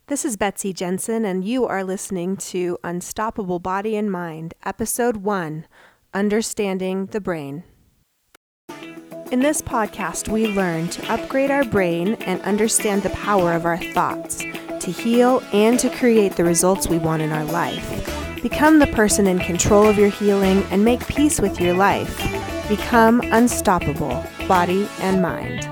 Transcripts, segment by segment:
This is Betsy Jensen, and you are listening to Unstoppable Body and Mind, Episode 1, Understanding the Brain. In this podcast, we learn to upgrade our brain and understand the power of our thoughts, to heal and to create the results we want in our life. Become the person in control of your healing and make peace with your life. Become unstoppable, body and mind.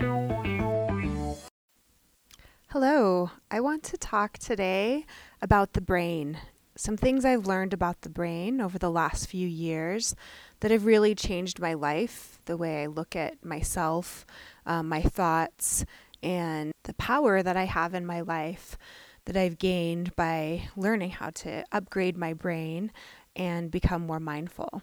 Hello, I want to talk today about the brain. Some things I've learned about the brain over the last few years that have really changed my life, the way I look at myself, my thoughts, and the power that I have in my life that I've gained by learning how to upgrade my brain and become more mindful.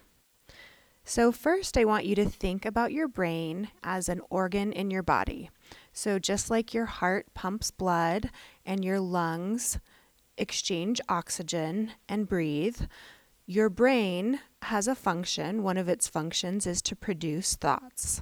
So first, I want you to think about your brain as an organ in your body. So just like your heart pumps blood and your lungs exchange oxygen and breathe, your brain has a function. One of its functions is to produce thoughts.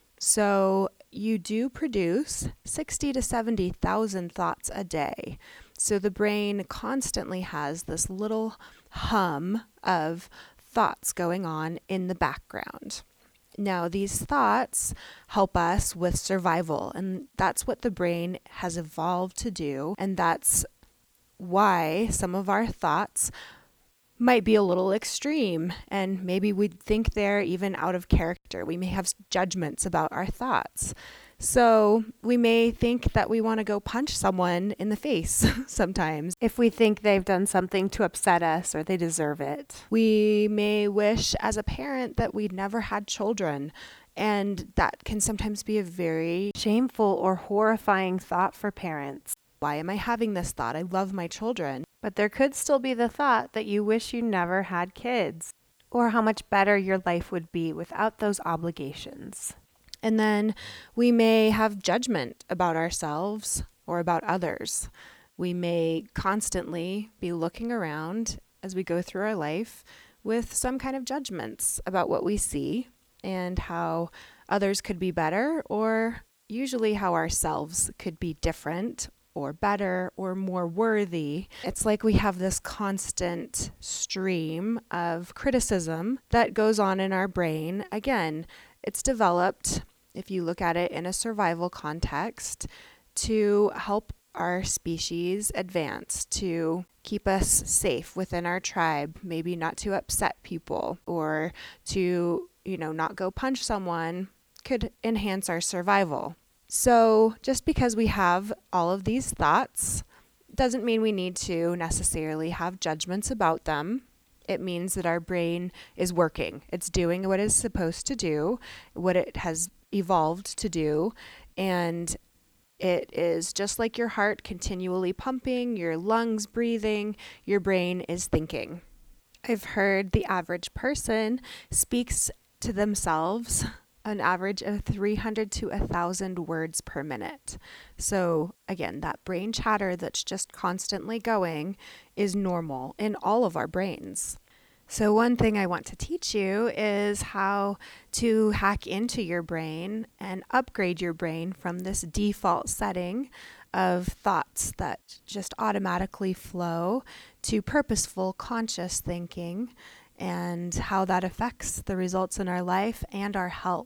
So you do produce 60 to 70,000 thoughts a day. So the brain constantly has this little hum of thoughts going on in the background. Now, these thoughts help us with survival, and that's what the brain has evolved to do, and that's why some of our thoughts might be a little extreme, and maybe we'd think they're even out of character. We may have judgments about our thoughts. So we may think that we want to go punch someone in the face sometimes if we think they've done something to upset us or they deserve it. We may wish as a parent that we'd never had children, and that can sometimes be a very shameful or horrifying thought for parents. Why am I having this thought? I love my children. But there could still be the thought that you wish you never had kids, or how much better your life would be without those obligations. And then we may have judgment about ourselves or about others. We may constantly be looking around as we go through our life with some kind of judgments about what we see and how others could be better, or usually how ourselves could be different or better or more worthy. It's like we have this constant stream of criticism that goes on in our brain. Again, it's developed, if you look at it in a survival context, to help our species advance, to keep us safe within our tribe, maybe not to upset people, or to, not go punch someone could enhance our survival. So just because we have all of these thoughts doesn't mean we need to necessarily have judgments about them. It means that our brain is working. It's doing what it's supposed to do, what it has evolved to do, and it is just like your heart continually pumping, your lungs breathing, your brain is thinking. I've heard the average person speaks to themselves an average of 300 to 1,000 words per minute. So again, that brain chatter that's just constantly going is normal in all of our brains. So one thing I want to teach you is how to hack into your brain and upgrade your brain from this default setting of thoughts that just automatically flow to purposeful, conscious thinking, and how that affects the results in our life and our health.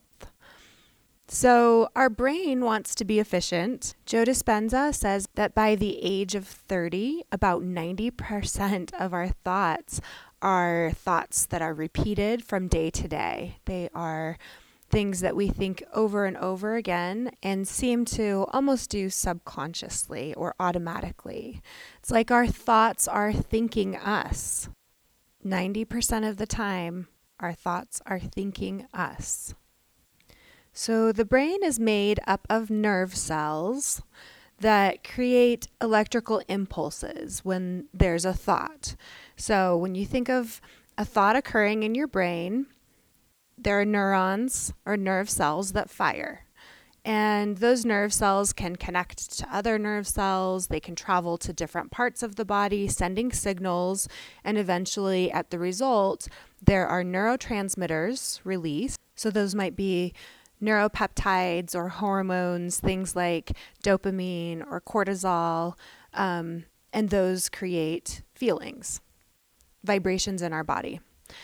So our brain wants to be efficient. Joe Dispenza says that by the age of 30, about 90% of our thoughts are thoughts that are repeated from day to day. They are things that we think over and over again and seem to almost do subconsciously or automatically. It's like our thoughts are thinking us. 90% of the time, our thoughts are thinking us. So the brain is made up of nerve cells that create electrical impulses when there's a thought. So when you think of a thought occurring in your brain, there are neurons or nerve cells that fire. And those nerve cells can connect to other nerve cells. They can travel to different parts of the body, sending signals. And eventually, at the result, there are neurotransmitters released. So those might be neuropeptides or hormones, things like dopamine or cortisol, and those create feelings, vibrations in our body.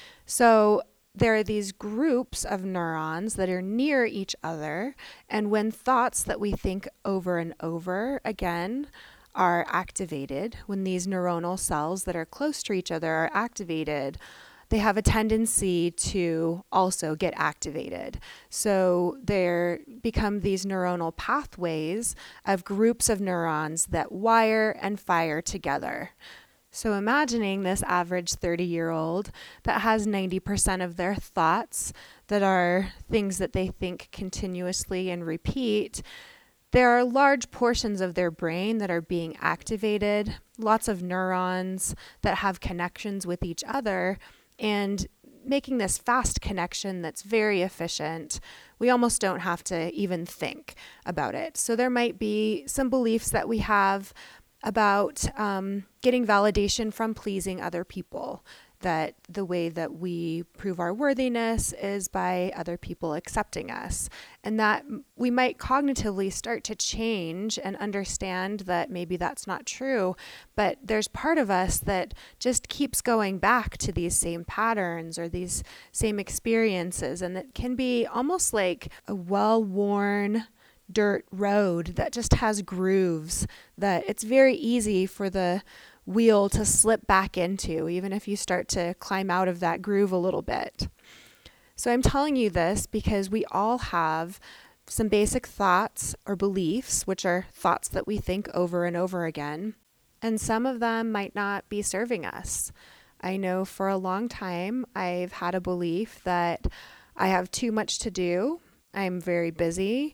So there are these groups of neurons that are near each other, and when thoughts that we think over and over again are activated, when these neuronal cells that are close to each other are activated, they have a tendency to also get activated. So there become these neuronal pathways of groups of neurons that wire and fire together. So imagining this average 30-year-old that has 90% of their thoughts that are things that they think continuously and repeat, there are large portions of their brain that are being activated, lots of neurons that have connections with each other, and making this fast connection that's very efficient. We almost don't have to even think about it. So there might be some beliefs that we have about getting validation from pleasing other people, that the way that we prove our worthiness is by other people accepting us, and that we might cognitively start to change and understand that maybe that's not true, but there's part of us that just keeps going back to these same patterns or these same experiences, and it can be almost like a well-worn dirt road that just has grooves that it's very easy for the wheel to slip back into, even if you start to climb out of that groove a little bit. So I'm telling you this because we all have some basic thoughts or beliefs, which are thoughts that we think over and over again, and some of them might not be serving us. I know for a long time I've had a belief that I have too much to do, I'm very busy,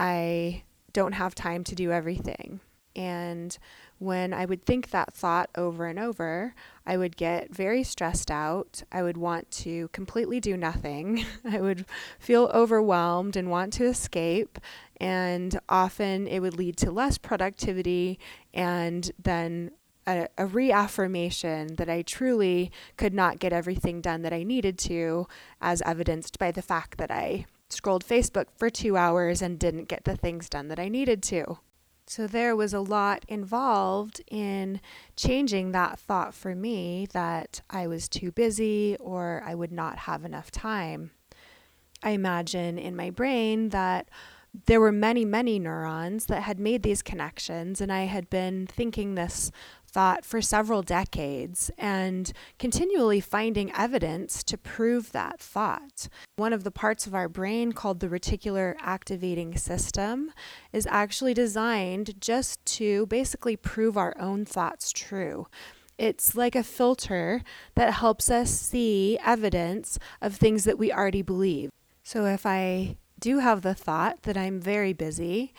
I don't have time to do everything. And when I would think that thought over and over, I would get very stressed out. I would want to completely do nothing. I would feel overwhelmed and want to escape. And often it would lead to less productivity and then a reaffirmation that I truly could not get everything done that I needed to, as evidenced by the fact that I scrolled Facebook for 2 hours and didn't get the things done that I needed to. So there was a lot involved in changing that thought for me that I was too busy or I would not have enough time. I imagine in my brain that there were many, many neurons that had made these connections, and I had been thinking this thought for several decades and continually finding evidence to prove that thought. One of the parts of our brain called the reticular activating system is actually designed just to basically prove our own thoughts true. It's like a filter that helps us see evidence of things that we already believe. So if I do have the thought that I'm very busy,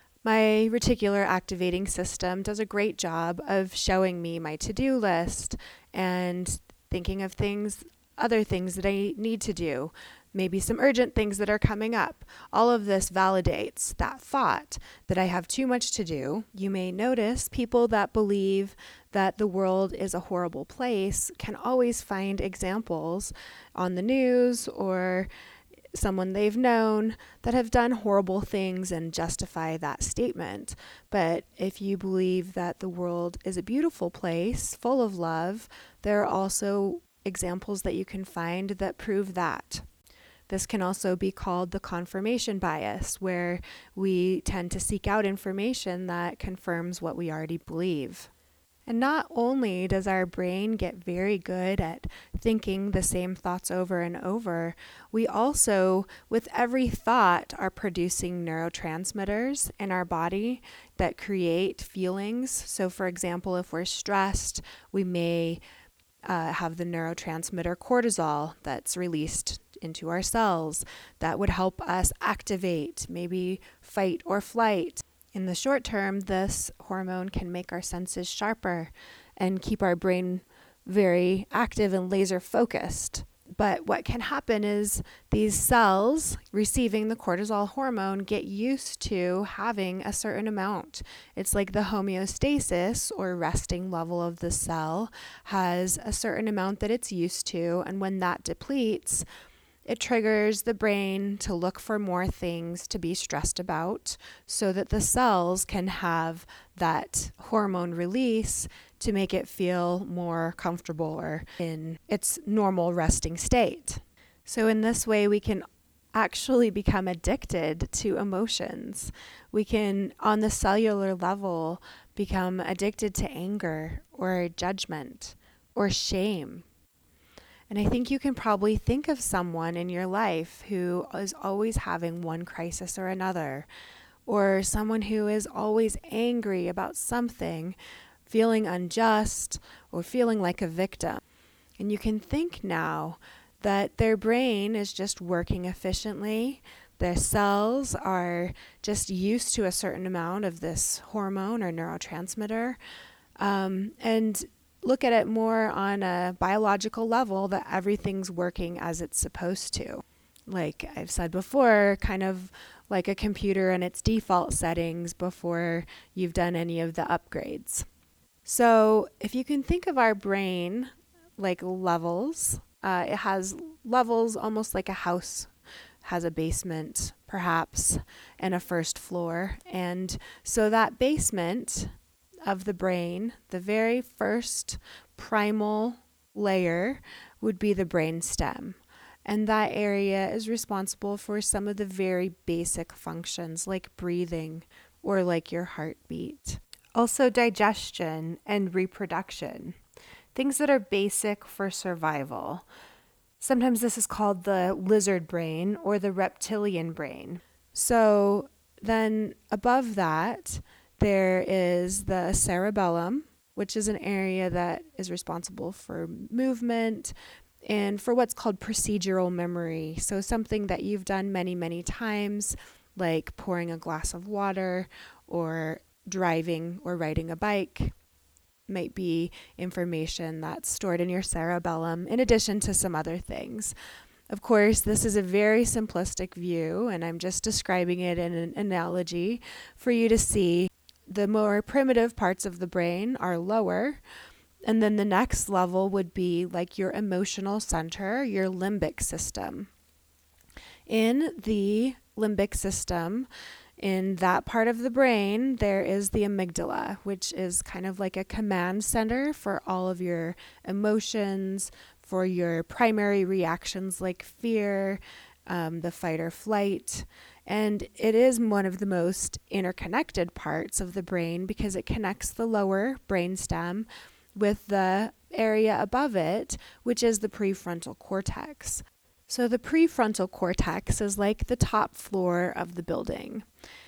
my reticular activating system does a great job of showing me my to-do list and thinking of other things that I need to do, maybe some urgent things that are coming up. All of this validates that thought that I have too much to do. You may notice people that believe that the world is a horrible place can always find examples on the news or someone they've known that have done horrible things and justify that statement. But if you believe that the world is a beautiful place full of love, there are also examples that you can find that prove that. This can also be called the confirmation bias, where we tend to seek out information that confirms what we already believe. And not only does our brain get very good at thinking the same thoughts over and over, we also, with every thought, are producing neurotransmitters in our body that create feelings. So, for example, if we're stressed, we may have the neurotransmitter cortisol that's released into our cells that would help us activate, maybe fight or flight. In the short term, this hormone can make our senses sharper and keep our brain very active and laser focused. But what can happen is these cells receiving the cortisol hormone get used to having a certain amount. It's like the homeostasis or resting level of the cell has a certain amount that it's used to, and when that depletes, It triggers the brain to look for more things to be stressed about so that the cells can have that hormone release to make it feel more comfortable or in its normal resting state. So in this way, we can actually become addicted to emotions. We can, on the cellular level, become addicted to anger or judgment or shame. And I think you can probably think of someone in your life who is always having one crisis or another, or someone who is always angry about something, feeling unjust, or feeling like a victim. And you can think now that their brain is just working efficiently. Their cells are just used to a certain amount of this hormone or neurotransmitter. And look at it more on a biological level, that everything's working as it's supposed to. Like I've said before, kind of like a computer and its default settings before you've done any of the upgrades. So if you can think of our brain like levels, it has levels almost like a house has a basement, perhaps, and a first floor. And so that basement of the brain, the very first primal layer, would be the brain stem. And that area is responsible for some of the very basic functions like breathing or like your heartbeat. Also, digestion and reproduction, things that are basic for survival. Sometimes this is called the lizard brain or the reptilian brain. So then above that, there is the cerebellum, which is an area that is responsible for movement and for what's called procedural memory. So something that you've done many, many times, like pouring a glass of water or driving or riding a bike, might be information that's stored in your cerebellum, in addition to some other things. Of course, this is a very simplistic view, and I'm just describing it in an analogy for you to see. The more primitive parts of the brain are lower, and then the next level would be like your emotional center, your limbic system. In the limbic system, in that part of the brain, there is the amygdala, which is kind of like a command center for all of your emotions, for your primary reactions like fear, the fight or flight. And it is one of the most interconnected parts of the brain because it connects the lower brainstem with the area above it, which is the prefrontal cortex. So the prefrontal cortex is like the top floor of the building.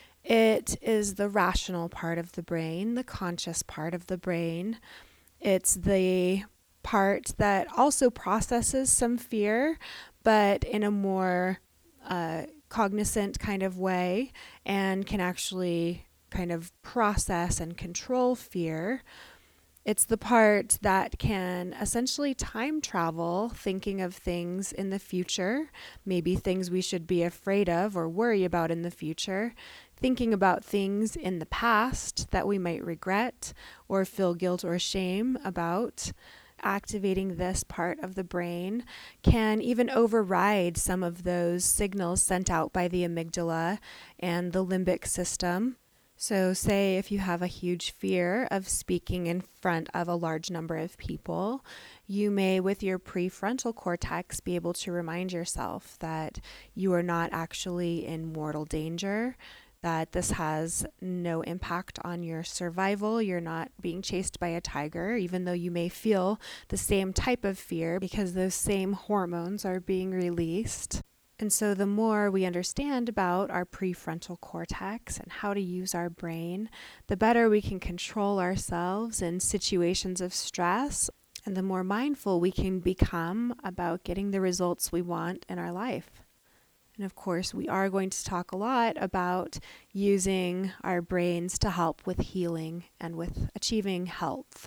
It is the rational part of the brain, the conscious part of the brain. It's the part that also processes some fear, but in a more cognizant kind of way, and can actually kind of process and control fear. It's the part that can essentially time travel, thinking of things in the future, maybe things we should be afraid of or worry about in the future, thinking about things in the past that we might regret or feel guilt or shame about. Activating this part of the brain can even override some of those signals sent out by the amygdala and the limbic system. So say if you have a huge fear of speaking in front of a large number of people, you may, with your prefrontal cortex, be able to remind yourself that you are not actually in mortal danger, that this has no impact on your survival. You're not being chased by a tiger, even though you may feel the same type of fear because those same hormones are being released. And so the more we understand about our prefrontal cortex and how to use our brain, the better we can control ourselves in situations of stress, and the more mindful we can become about getting the results we want in our life. And of course, we are going to talk a lot about using our brains to help with healing and with achieving health.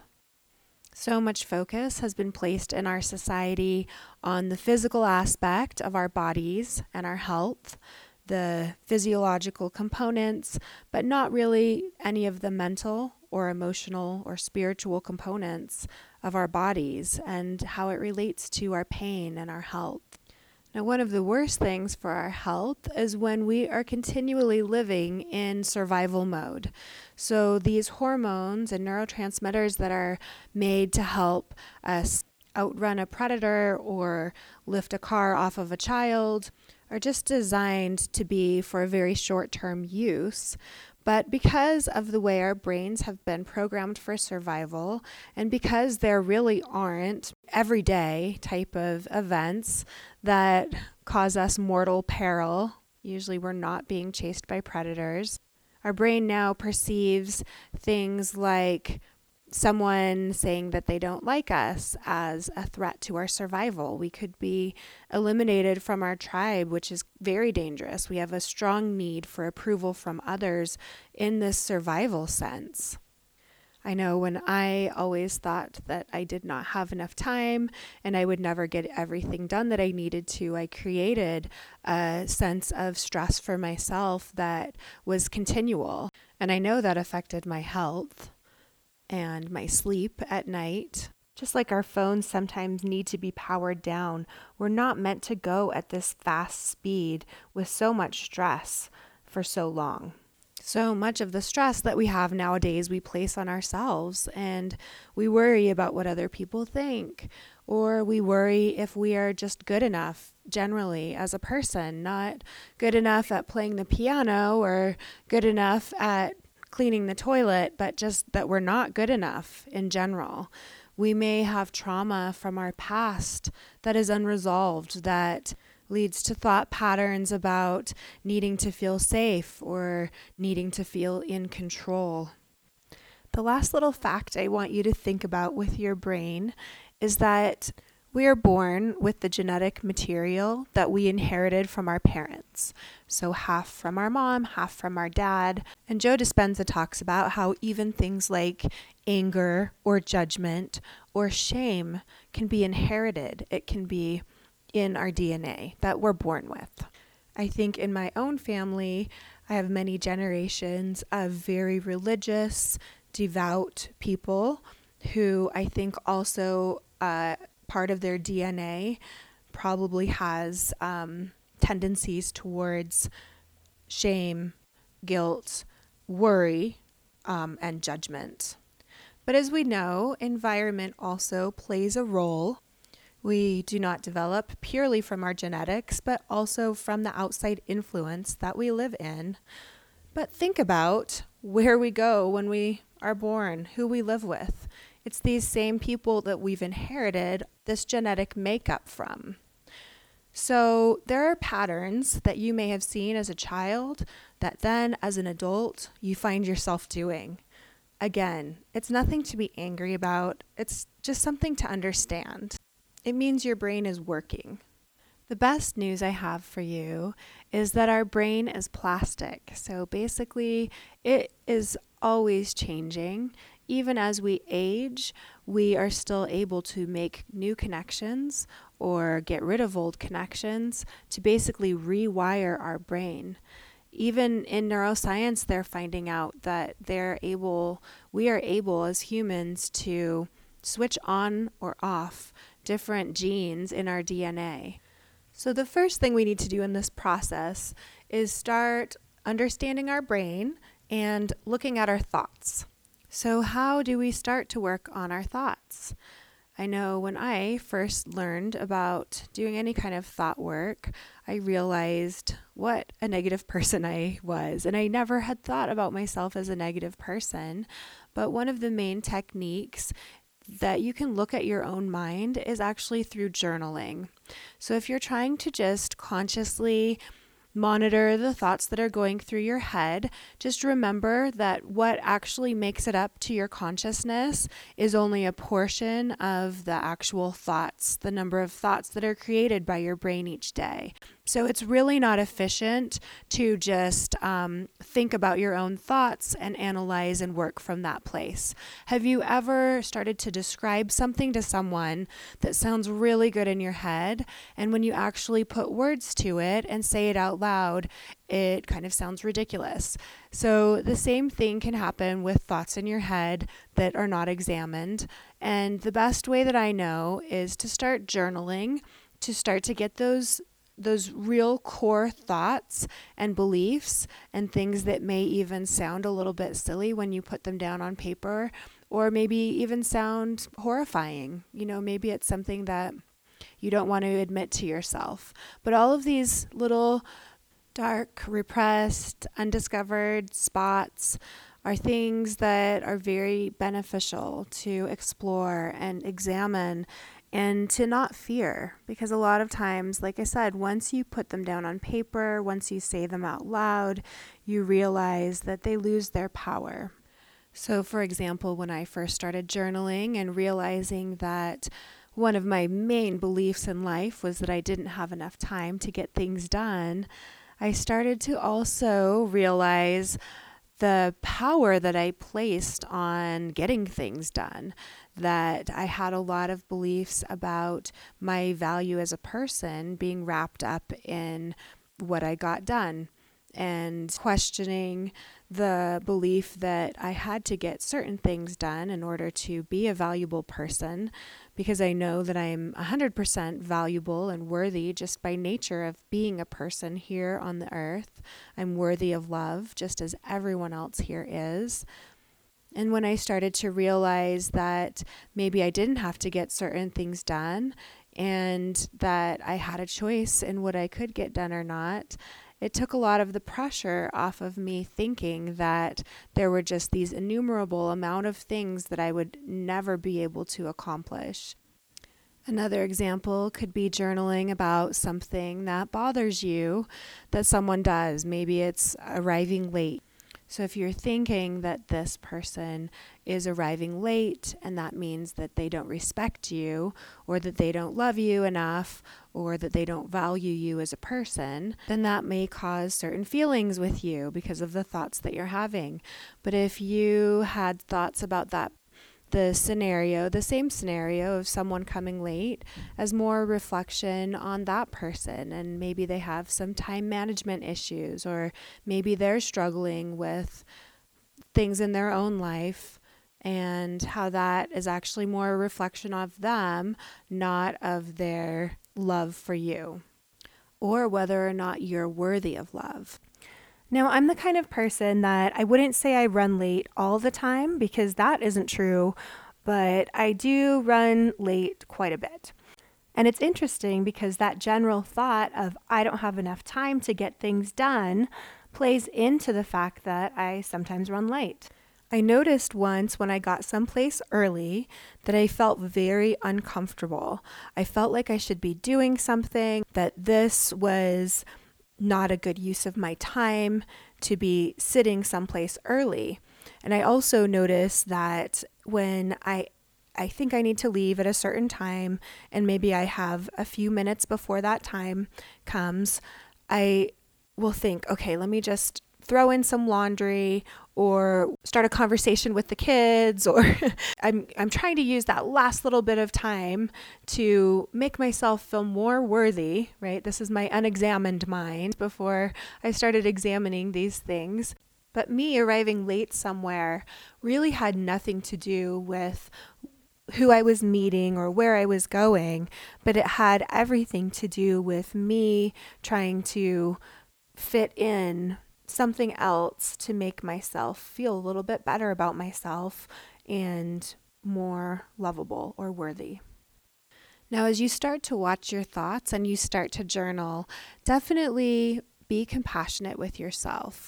So much focus has been placed in our society on the physical aspect of our bodies and our health, the physiological components, but not really any of the mental or emotional or spiritual components of our bodies and how it relates to our pain and our health. Now, one of the worst things for our health is when we are continually living in survival mode. So, these hormones and neurotransmitters that are made to help us outrun a predator or lift a car off of a child are just designed to be for a very short term use. But because of the way our brains have been programmed for survival, and because there really aren't everyday type of events that cause us mortal peril, usually we're not being chased by predators, our brain now perceives things like someone saying that they don't like us as a threat to our survival. We could be eliminated from our tribe, which is very dangerous. We have a strong need for approval from others in this survival sense. I know when I always thought that I did not have enough time and I would never get everything done that I needed to, I created a sense of stress for myself that was continual. And I know that affected my health and my sleep at night. Just like our phones sometimes need to be powered down, we're not meant to go at this fast speed with so much stress for so long. So much of the stress that we have nowadays we place on ourselves, and we worry about what other people think, or we worry if we are just good enough generally as a person, not good enough at playing the piano or good enough at cleaning the toilet, but just that we're not good enough in general. We may have trauma from our past that is unresolved, that leads to thought patterns about needing to feel safe or needing to feel in control. The last little fact I want you to think about with your brain is that we are born with the genetic material that we inherited from our parents. So half from our mom, half from our dad. And Joe Dispenza talks about how even things like anger or judgment or shame can be inherited. It can be in our DNA that we're born with. I think in my own family, I have many generations of very religious, devout people who I think also part of their DNA probably has tendencies towards shame, guilt, worry, and judgment. But as we know, environment also plays a role. We do not develop purely from our genetics, but also from the outside influence that we live in. But think about where we go when we are born, who we live with. It's these same people that we've inherited this genetic makeup from. So there are patterns that you may have seen as a child that then as an adult you find yourself doing. Again, it's nothing to be angry about. It's just something to understand. It means your brain is working. The best news I have for you is that our brain is plastic. So basically, it is always changing. Even as we age, we are still able to make new connections or get rid of old connections to basically rewire our brain. Even in neuroscience, they're finding out that we are able as humans to switch on or off different genes in our DNA. So the first thing we need to do in this process is start understanding our brain and looking at our thoughts. So how do we start to work on our thoughts? I know when I first learned about doing any kind of thought work, I realized what a negative person I was. And I never had thought about myself as a negative person. But one of the main techniques that you can look at your own mind is actually through journaling. So if you're trying to just consciously monitor the thoughts that are going through your head, just remember that what actually makes it up to your consciousness is only a portion of the actual thoughts, the number of thoughts that are created by your brain each day. So it's really not efficient to just think about your own thoughts and analyze and work from that place. Have you ever started to describe something to someone that sounds really good in your head, and when you actually put words to it and say it out loud, it kind of sounds ridiculous? So the same thing can happen with thoughts in your head that are not examined. And the best way that I know is to start journaling, to start to get those those real core thoughts and beliefs and things that may even sound a little bit silly when you put them down on paper, or maybe even sound horrifying. Maybe it's something that you don't want to admit to yourself. But all of these little dark, repressed, undiscovered spots are things that are very beneficial to explore and examine and to not fear. Because a lot of times, like I said, once you put them down on paper, once you say them out loud, you realize that they lose their power. So, for example, when I first started journaling and realizing that one of my main beliefs in life was that I didn't have enough time to get things done, I started to also realize the power that I placed on getting things done, that I had a lot of beliefs about my value as a person being wrapped up in what I got done, and questioning the belief that I had to get certain things done in order to be a valuable person, because I know that I'm 100% valuable and worthy just by nature of being a person here on the earth. I'm worthy of love just as everyone else here is. And when I started to realize that maybe I didn't have to get certain things done and that I had a choice in what I could get done or not, it took a lot of the pressure off of me thinking that there were just these innumerable amount of things that I would never be able to accomplish. Another example could be journaling about something that bothers you that someone does. Maybe it's arriving late. So if you're thinking that this person is arriving late and that means that they don't respect you, or that they don't love you enough, or that they don't value you as a person, then that may cause certain feelings with you because of the thoughts that you're having. But if you had thoughts about the same scenario of someone coming late as more reflection on that person, and maybe they have some time management issues, or maybe they're struggling with things in their own life, and how that is actually more a reflection of them, not of their love for you, or whether or not you're worthy of love. Now, I'm the kind of person that I wouldn't say I run late all the time, because that isn't true, but I do run late quite a bit. And it's interesting because that general thought of I don't have enough time to get things done plays into the fact that I sometimes run late. I noticed once when I got someplace early that I felt very uncomfortable. I felt like I should be doing something, that this was not a good use of my time to be sitting someplace early. And I also noticed that when I think I need to leave at a certain time, and maybe I have a few minutes before that time comes, I will think, okay, let me just throw in some laundry or start a conversation with the kids, or I'm trying to use that last little bit of time to make myself feel more worthy, right? This is my unexamined mind before I started examining these things. But me arriving late somewhere really had nothing to do with who I was meeting or where I was going, but it had everything to do with me trying to fit in something else to make myself feel a little bit better about myself and more lovable or worthy. Now, as you start to watch your thoughts and you start to journal, definitely be compassionate with yourself.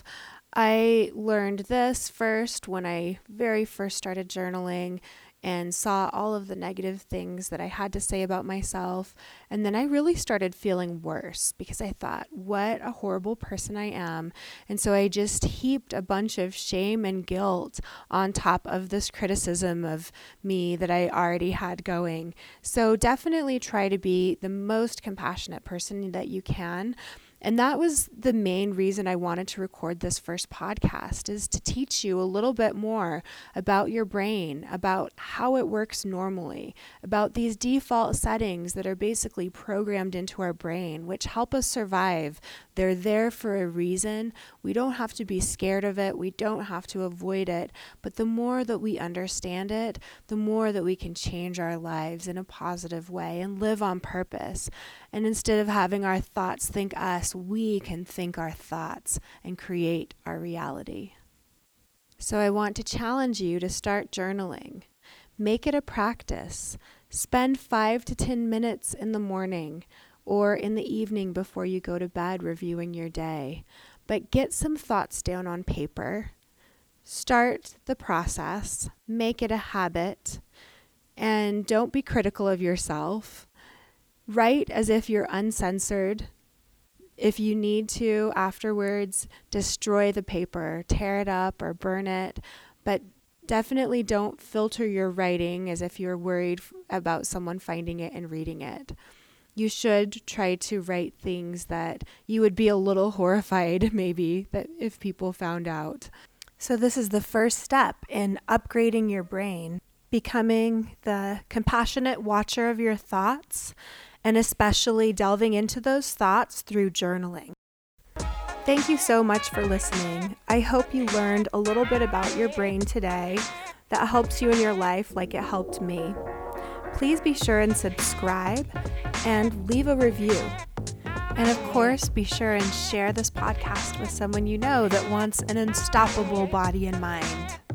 I learned this first when I very first started journaling and saw all of the negative things that I had to say about myself. And then I really started feeling worse because I thought, what a horrible person I am. And so I just heaped a bunch of shame and guilt on top of this criticism of me that I already had going. So definitely try to be the most compassionate person that you can. And that was the main reason I wanted to record this first podcast, is to teach you a little bit more about your brain, about how it works normally, about these default settings that are basically programmed into our brain, which help us survive. They're there for a reason. We don't have to be scared of it. We don't have to avoid it. But the more that we understand it, the more that we can change our lives in a positive way and live on purpose. And instead of having our thoughts think us, we can think our thoughts and create our reality. So I want to challenge you to start journaling. Make it a practice. Spend 5 to 10 minutes in the morning or in the evening before you go to bed reviewing your day. But get some thoughts down on paper. Start the process. Make it a habit. And don't be critical of yourself. Write as if you're uncensored. If you need to, afterwards, destroy the paper, tear it up or burn it. But definitely don't filter your writing as if you're worried about someone finding it and reading it. You should try to write things that you would be a little horrified, maybe, that if people found out. So this is the first step in upgrading your brain, becoming the compassionate watcher of your thoughts, and especially delving into those thoughts through journaling. Thank you so much for listening. I hope you learned a little bit about your brain today that helps you in your life like it helped me. Please be sure and subscribe and leave a review. And of course, be sure and share this podcast with someone you know that wants an unstoppable body and mind.